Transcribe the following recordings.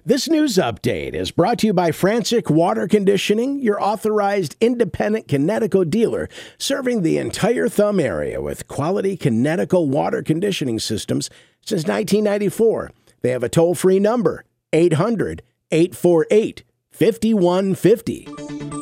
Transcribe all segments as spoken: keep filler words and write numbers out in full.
This news update is brought to you by Frantic Water Conditioning, your authorized independent Kinetico dealer, serving the entire Thumb area with quality Kinetico water conditioning systems since nineteen ninety-four. They have a toll-free number, eight hundred, eight four eight, five one five zero.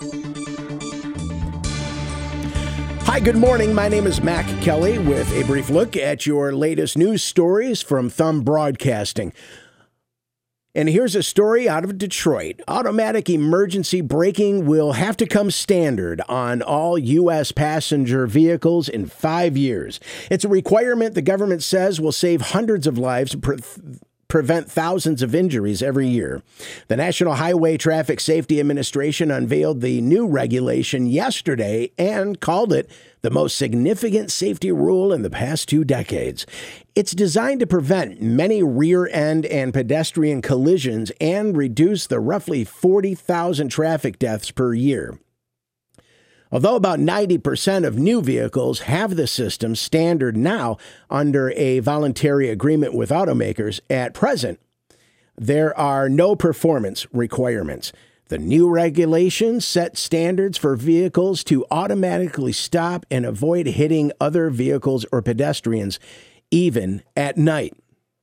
Hi, good morning. My name is Mac Kelly with a brief look at your latest news stories from Thumb Broadcasting. And here's a story out of Detroit. Automatic emergency braking will have to come standard on all U S passenger vehicles in five years. It's a requirement the government says will save hundreds of lives, pre- prevent thousands of injuries every year. The National Highway Traffic Safety Administration unveiled the new regulation yesterday and called it the most significant safety rule in the past two decades. It's designed to prevent many rear-end and pedestrian collisions and reduce the roughly forty thousand traffic deaths per year. Although about ninety percent of new vehicles have the system standard now under a voluntary agreement with automakers, at present, there are no performance requirements. The new regulations set standards for vehicles to automatically stop and avoid hitting other vehicles or pedestrians, even at night.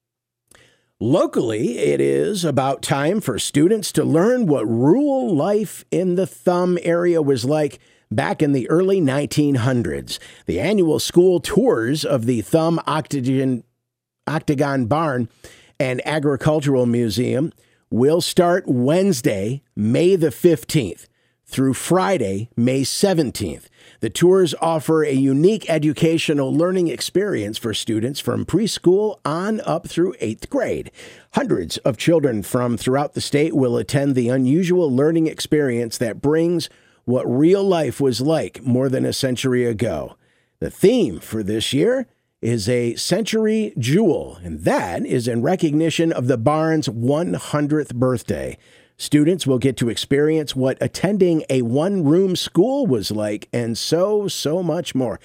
Locally, it is about time for students to learn what rural life in the Thumb area was like back in the early nineteen hundreds. The annual school tours of the Thumb Octagon, Octagon Barn and Agricultural Museum will start Wednesday, May the fifteenth, through Friday, May seventeenth. The tours offer a unique educational learning experience for students from preschool on up through eighth grade. Hundreds of children from throughout the state will attend the unusual learning experience that brings what real life was like more than a century ago. The theme for this year is a century jewel, and that is in recognition of the barn's one hundredth birthday. Students will get to experience what attending a one-room school was like, and so, so much more.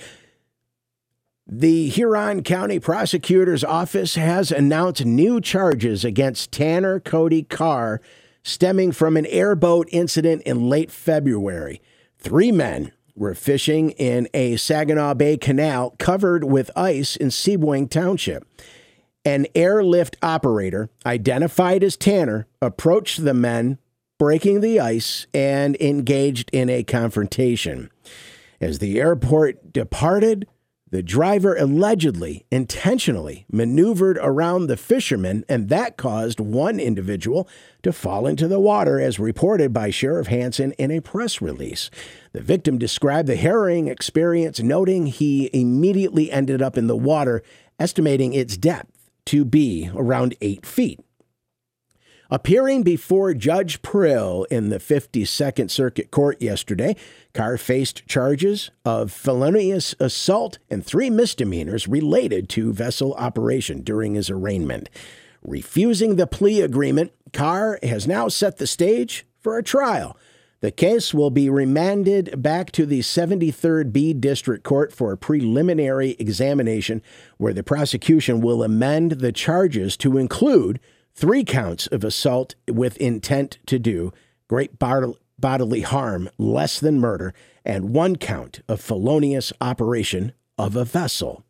The Huron County Prosecutor's Office has announced new charges against Tanner Cody Carr stemming from an airboat incident in late February. Three men were fishing in a Saginaw Bay Canal covered with ice in Seaboing Township. An airlift operator, identified as Tanner, approached the men, breaking the ice, and engaged in a confrontation. As the airport departed, the driver allegedly, intentionally maneuvered around the fishermen, and that caused one individual to fall into the water, as reported by Sheriff Hansen in a press release. The victim described the harrowing experience, noting he immediately ended up in the water, estimating its depth to be around eight feet. Appearing before Judge Prill in the fifty-second Circuit Court yesterday, Carr faced charges of felonious assault and three misdemeanors related to vessel operation during his arraignment. Refusing the plea agreement, Carr has now set the stage for a trial. The case will be remanded back to the seventy-third B District Court for a preliminary examination, where the prosecution will amend the charges to include three counts of assault with intent to do great bodily harm less than murder, and one count of felonious operation of a vessel.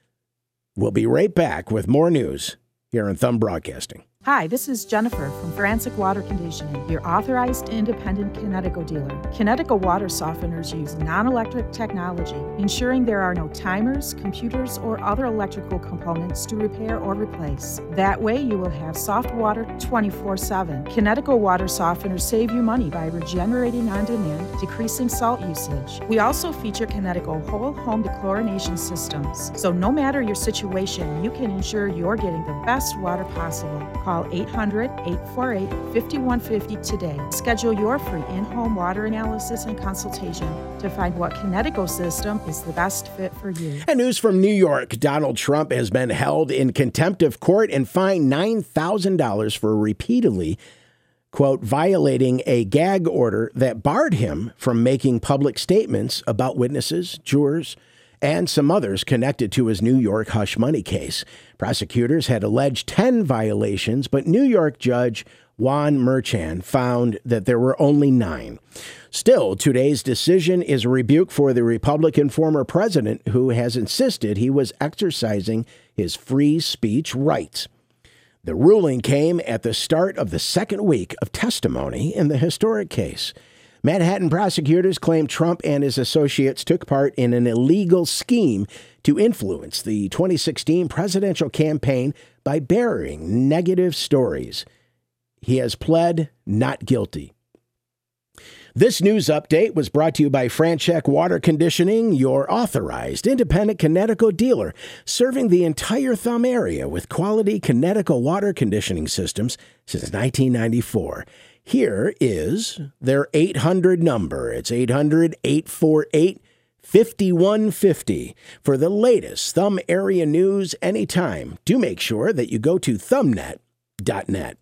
We'll be right back with more news here on Thumb Broadcasting. Hi, this is Jennifer from Frantic Water Conditioning, your authorized independent Kinetico dealer. Kinetico water softeners use non-electric technology, ensuring there are no timers, computers, or other electrical components to repair or replace. That way, you will have soft water twenty-four seven. Kinetico water softeners save you money by regenerating on demand, decreasing salt usage. We also feature Kinetico whole home dechlorination systems, so no matter your situation, you can ensure you're getting the best water possible. Call eight hundred, eight four eight, five one five zero today. Schedule your free in-home water analysis and consultation to find what Kinetico system is the best fit for you. And news from New York. Donald Trump has been held in contempt of court and fined nine thousand dollars for repeatedly, quote, violating a gag order that barred him from making public statements about witnesses, jurors, and some others connected to his New York hush money case. Prosecutors had alleged ten violations, but New York Judge Juan Merchan, found that there were only nine. Still, today's decision is a rebuke for the Republican former president who has insisted he was exercising his free speech rights. The ruling came at the start of the second week of testimony in the historic case. Manhattan prosecutors claim Trump and his associates took part in an illegal scheme to influence the twenty sixteen presidential campaign by burying negative stories. He has pled not guilty. This news update was brought to you by Franchek Water Conditioning, your authorized independent Connecticut dealer, serving the entire Thumb area with quality Connecticut water conditioning systems since nineteen ninety-four. Here is their eight hundred number. It's eight hundred, eight four eight, five one five zero. For the latest Thumb area news anytime, do make sure that you go to thumbnet dot net.